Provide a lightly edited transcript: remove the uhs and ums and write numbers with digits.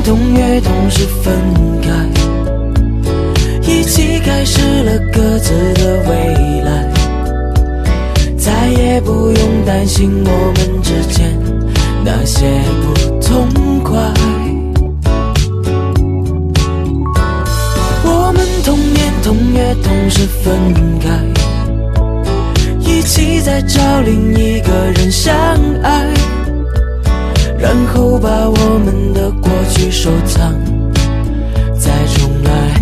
痛越痛是分开，一起开始了各自的未来，再也不用担心我们之间那些不痛快。我们痛也痛越痛是分开，一起再找另一个人相爱，然后把我们的过去收藏，再重来。